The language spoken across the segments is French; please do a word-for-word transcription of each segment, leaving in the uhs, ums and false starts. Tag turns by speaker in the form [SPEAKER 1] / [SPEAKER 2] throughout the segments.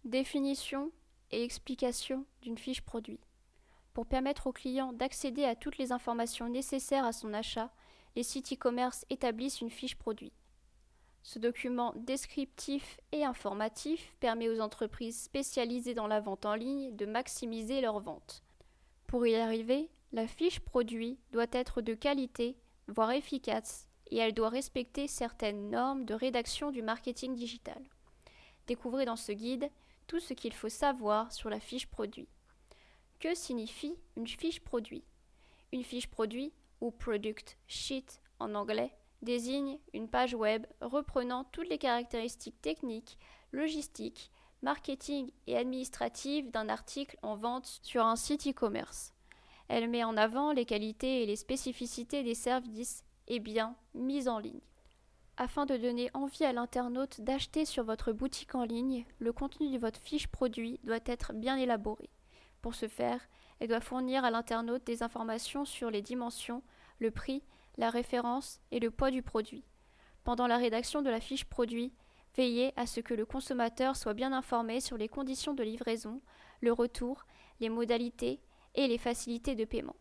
[SPEAKER 1] Définition et explication d'une fiche produit. Pour permettre au client d'accéder à toutes les informations nécessaires à son achat, les sites e-commerce établissent une fiche produit. Ce document descriptif et informatif permet aux entreprises spécialisées dans la vente en ligne de maximiser leurs ventes. Pour y arriver, la fiche produit doit être de qualité, voire efficace, et elle doit respecter certaines normes de rédaction du marketing digital. Découvrez dans ce guide tout ce qu'il faut savoir sur la fiche produit. Que signifie une fiche produit ? Une fiche produit, ou product sheet en anglais, désigne une page web reprenant toutes les caractéristiques techniques, logistiques, marketing et administratives d'un article en vente sur un site e-commerce. Elle met en avant les qualités et les spécificités des services et biens mis en ligne. Afin de donner envie à l'internaute d'acheter sur votre boutique en ligne, le contenu de votre fiche produit doit être bien élaboré. Pour ce faire, elle doit fournir à l'internaute des informations sur les dimensions, le prix, la référence et le poids du produit. Pendant la rédaction de la fiche produit, veillez à ce que le consommateur soit bien informé sur les conditions de livraison, le retour, les modalités et les facilités de paiement.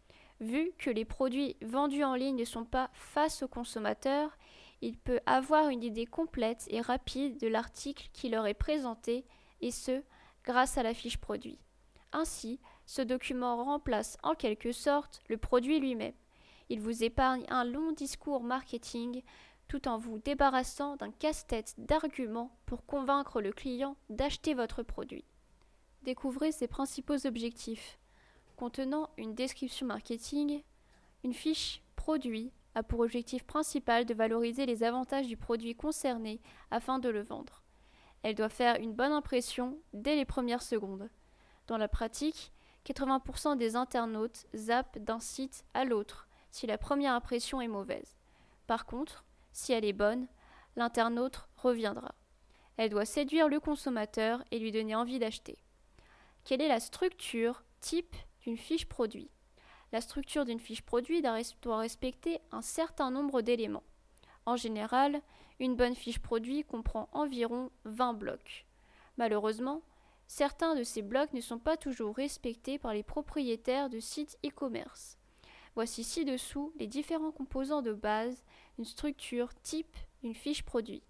[SPEAKER 1] Vu que les produits vendus en ligne ne sont pas face au consommateur, il peut avoir une idée complète et rapide de l'article qui leur est présenté, et ce, grâce à la fiche produit. Ainsi, ce document remplace en quelque sorte le produit lui-même. Il vous épargne un long discours marketing tout en vous débarrassant d'un casse-tête d'arguments pour convaincre le client d'acheter votre produit. Découvrez ses principaux objectifs. Contenant une description marketing, une fiche produit a pour objectif principal de valoriser les avantages du produit concerné afin de le vendre. Elle doit faire une bonne impression dès les premières secondes. Dans la pratique, quatre-vingts pour cent des internautes zappent d'un site à l'autre si la première impression est mauvaise. Par contre, si elle est bonne, l'internaute reviendra. Elle doit séduire le consommateur et lui donner envie d'acheter. Quelle est la structure type d'une fiche produit ? La structure d'une fiche produit doit respecter un certain nombre d'éléments. En général, une bonne fiche produit comprend environ vingt blocs. Malheureusement, certains de ces blocs ne sont pas toujours respectés par les propriétaires de sites e-commerce. Voici ci-dessous les différents composants de base d'une structure type d'une fiche produit.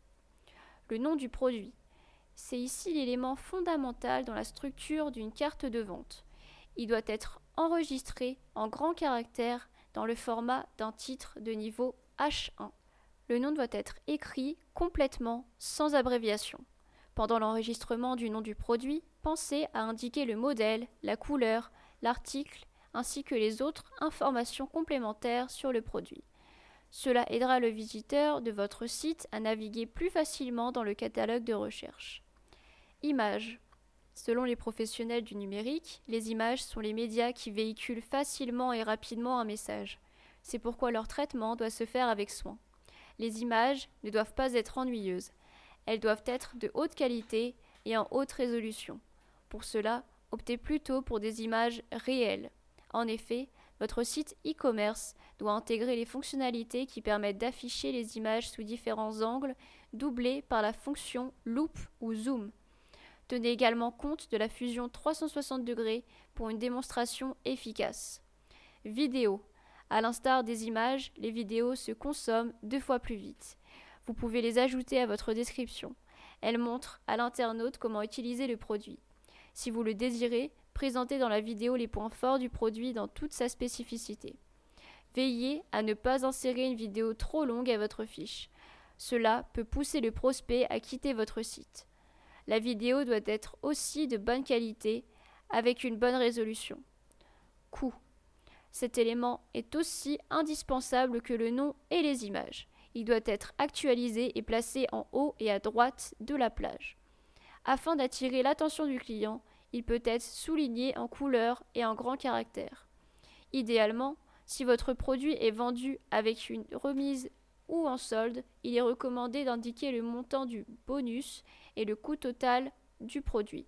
[SPEAKER 1] Le nom du produit. C'est ici l'élément fondamental dans la structure d'une carte de vente. Il doit être enregistré en grands caractères dans le format d'un titre de niveau H un. Le nom doit être écrit complètement sans abréviation. Pendant l'enregistrement du nom du produit, pensez à indiquer le modèle, la couleur, l'article, ainsi que les autres informations complémentaires sur le produit. Cela aidera le visiteur de votre site à naviguer plus facilement dans le catalogue de recherche. Images. Selon les professionnels du numérique, les images sont les médias qui véhiculent facilement et rapidement un message. C'est pourquoi leur traitement doit se faire avec soin. Les images ne doivent pas être ennuyeuses. Elles doivent être de haute qualité et en haute résolution. Pour cela, optez plutôt pour des images réelles. En effet, votre site e-commerce doit intégrer les fonctionnalités qui permettent d'afficher les images sous différents angles, doublées par la fonction loupe ou zoom. Tenez également compte de la fusion trois cent soixante degrés pour une démonstration efficace. Vidéo. À l'instar des images, les vidéos se consomment deux fois plus vite. Vous pouvez les ajouter à votre description. Elles montrent à l'internaute comment utiliser le produit. Si vous le désirez, présentez dans la vidéo les points forts du produit dans toute sa spécificité. Veillez à ne pas insérer une vidéo trop longue à votre fiche. Cela peut pousser le prospect à quitter votre site. La vidéo doit être aussi de bonne qualité, avec une bonne résolution. Coût. Cet élément est aussi indispensable que le nom et les images. Il doit être actualisé et placé en haut et à droite de la page. Afin d'attirer l'attention du client, il peut être souligné en couleur et en grands caractères. Idéalement, si votre produit est vendu avec une remise ou en solde, il est recommandé d'indiquer le montant du bonus et le coût total du produit.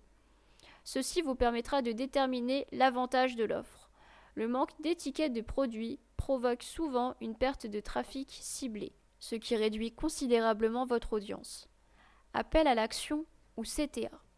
[SPEAKER 1] Ceci vous permettra de déterminer l'avantage de l'offre. Le manque d'étiquettes de produits provoque souvent une perte de trafic ciblé, ce qui réduit considérablement votre audience. Appel à l'action ou C T A.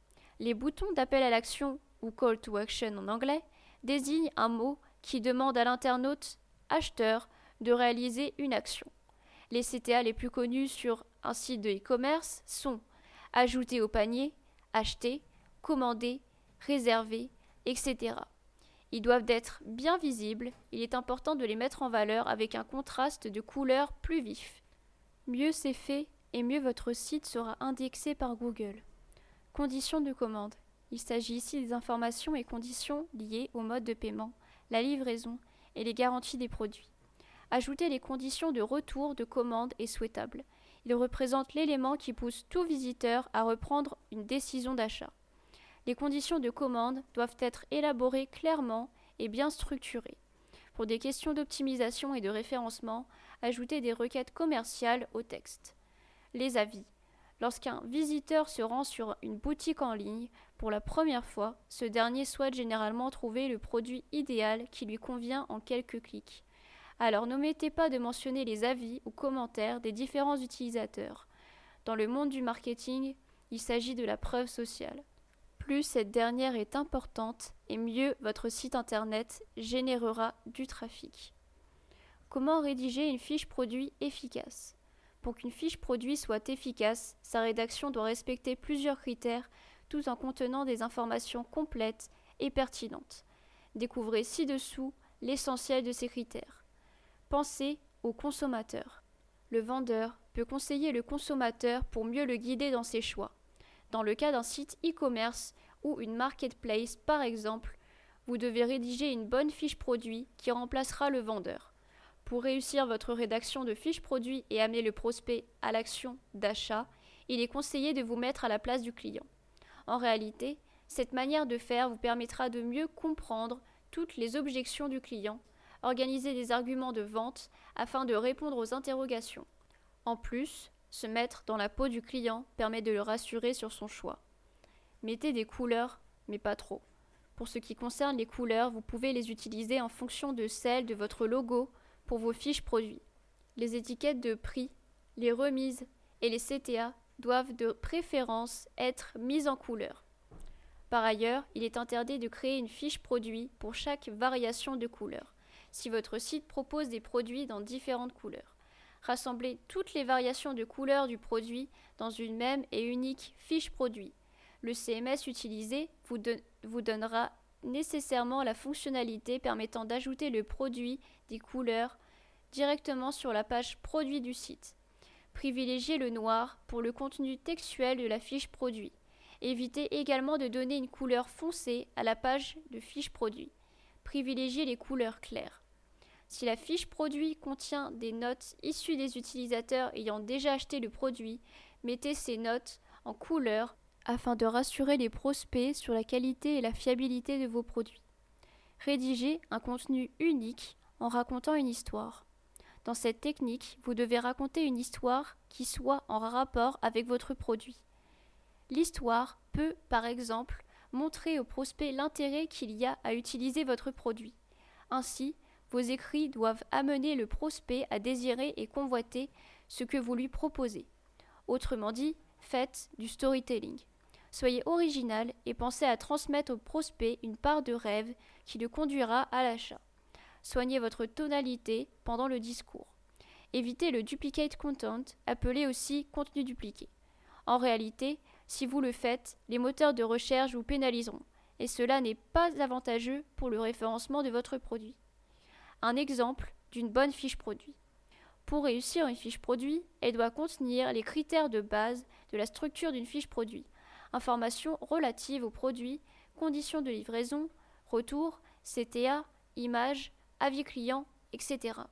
[SPEAKER 1] Les boutons d'appel à l'action ou call to action en anglais désignent un mot qui demande à l'internaute acheteur de réaliser une action. Les C T A les plus connus sur un site de e-commerce sont ajouter au panier, acheter, commander, réserver, et cetera. Ils doivent être bien visibles, il est important de les mettre en valeur avec un contraste de couleurs plus vif. Mieux c'est fait et mieux votre site sera indexé par Google. Conditions de commande. Il s'agit ici des informations et conditions liées au mode de paiement, la livraison et les garanties des produits. Ajouter les conditions de retour de commande est souhaitable. Il représente l'élément qui pousse tout visiteur à reprendre une décision d'achat. Les conditions de commande doivent être élaborées clairement et bien structurées. Pour des questions d'optimisation et de référencement, ajoutez des requêtes commerciales au texte. Les avis. Lorsqu'un visiteur se rend sur une boutique en ligne pour la première fois, ce dernier souhaite généralement trouver le produit idéal qui lui convient en quelques clics. Alors n'omettez pas de mentionner les avis ou commentaires des différents utilisateurs. Dans le monde du marketing, il s'agit de la preuve sociale. Plus cette dernière est importante et mieux votre site internet générera du trafic. Comment rédiger une fiche produit efficace ? Pour qu'une fiche produit soit efficace, sa rédaction doit respecter plusieurs critères tout en contenant des informations complètes et pertinentes. Découvrez ci-dessous l'essentiel de ces critères. Pensez au consommateur. Le vendeur peut conseiller le consommateur pour mieux le guider dans ses choix. Dans le cas d'un site e-commerce ou une marketplace par exemple, vous devez rédiger une bonne fiche produit qui remplacera le vendeur. Pour réussir votre rédaction de fiche produit et amener le prospect à l'action d'achat, il est conseillé de vous mettre à la place du client. En réalité, cette manière de faire vous permettra de mieux comprendre toutes les objections du client, organiser des arguments de vente afin de répondre aux interrogations. En plus, se mettre dans la peau du client permet de le rassurer sur son choix. Mettez des couleurs, mais pas trop. Pour ce qui concerne les couleurs, vous pouvez les utiliser en fonction de celles de votre logo pour vos fiches produits. Les étiquettes de prix, les remises et les C T A doivent de préférence être mises en couleur. Par ailleurs, il est interdit de créer une fiche produit pour chaque variation de couleur, si votre site propose des produits dans différentes couleurs. Rassemblez toutes les variations de couleurs du produit dans une même et unique fiche produit. Le C M S utilisé vous, don- vous donnera nécessairement la fonctionnalité permettant d'ajouter le produit des couleurs directement sur la page produit du site. Privilégiez le noir pour le contenu textuel de la fiche produit. Évitez également de donner une couleur foncée à la page de fiche produit. Privilégiez les couleurs claires. Si la fiche produit contient des notes issues des utilisateurs ayant déjà acheté le produit, mettez ces notes en couleur afin de rassurer les prospects sur la qualité et la fiabilité de vos produits. Rédigez un contenu unique en racontant une histoire. Dans cette technique, vous devez raconter une histoire qui soit en rapport avec votre produit. L'histoire peut, par exemple, montrer au prospect l'intérêt qu'il y a à utiliser votre produit. Ainsi, vos écrits doivent amener le prospect à désirer et convoiter ce que vous lui proposez. Autrement dit, faites du storytelling. Soyez original et pensez à transmettre au prospect une part de rêve qui le conduira à l'achat. Soignez votre tonalité pendant le discours. Évitez le duplicate content, appelé aussi contenu dupliqué. En réalité, si vous le faites, les moteurs de recherche vous pénaliseront, et cela n'est pas avantageux pour le référencement de votre produit. Un exemple d'une bonne fiche produit. Pour réussir une fiche produit, elle doit contenir les critères de base de la structure d'une fiche produit. Informations relatives au produit, conditions de livraison, retour, C T A, images, avis client, et cetera.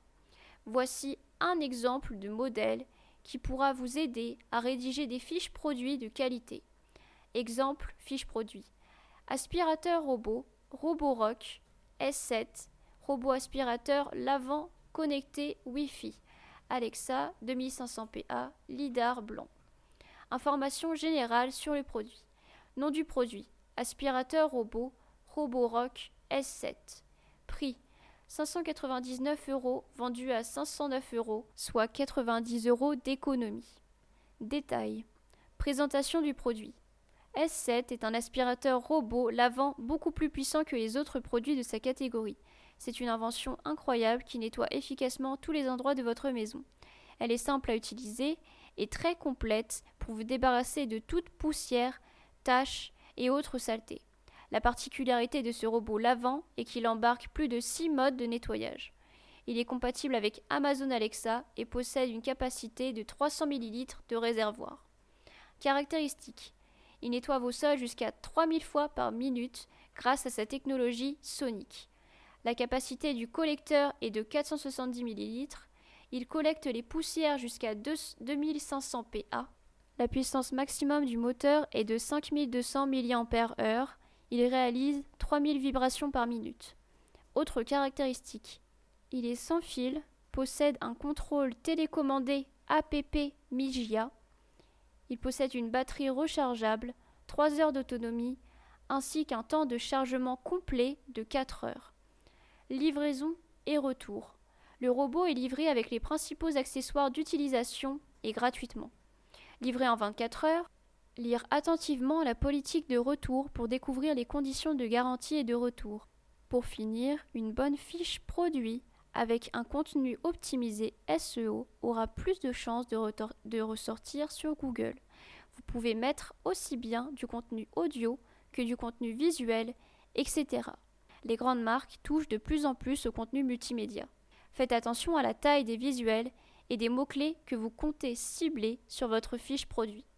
[SPEAKER 1] Voici un exemple de modèle qui pourra vous aider à rédiger des fiches produits de qualité. Exemple fiche produit. Aspirateur robot, Roborock S sept, robot aspirateur lavant connecté Wi-Fi. Alexa deux mille cinq cents P A, lidar blanc. Informations générales sur le produit. Nom du produit. Aspirateur robot, Roborock S sept. Prix. cinq cent quatre-vingt-dix-neuf euros vendu à cinq cent neuf euros, soit quatre-vingt-dix euros d'économie. Détails. Présentation du produit. S sept est un aspirateur robot lavant beaucoup plus puissant que les autres produits de sa catégorie. C'est une invention incroyable qui nettoie efficacement tous les endroits de votre maison. Elle est simple à utiliser et très complète pour vous débarrasser de toute poussière, taches et autres saletés. La particularité de ce robot lavant est qu'il embarque plus de six modes de nettoyage. Il est compatible avec Amazon Alexa et possède une capacité de trois cents millilitres de réservoir. Caractéristiques. Il nettoie vos sols jusqu'à trois mille fois par minute grâce à sa technologie sonique. La capacité du collecteur est de quatre cent soixante-dix millilitres. Il collecte les poussières jusqu'à deux mille cinq cents P A. La puissance maximum du moteur est de cinq mille deux cents milliampères heure. Il réalise trois mille vibrations par minute. Autres caractéristiques. Il est sans fil, possède un contrôle télécommandé A P P Migia. Il possède une batterie rechargeable, trois heures d'autonomie, ainsi qu'un temps de chargement complet de quatre heures. Livraison et retour. Le robot est livré avec les principaux accessoires d'utilisation et gratuitement. Livré en vingt-quatre heures, lire attentivement la politique de retour pour découvrir les conditions de garantie et de retour. Pour finir, une bonne fiche produit avec un contenu optimisé S E O aura plus de chances de, retor- de ressortir sur Google. Vous pouvez mettre aussi bien du contenu audio que du contenu visuel, et cetera. Les grandes marques touchent de plus en plus au contenu multimédia. Faites attention à la taille des visuels et des mots-clés que vous comptez cibler sur votre fiche produit.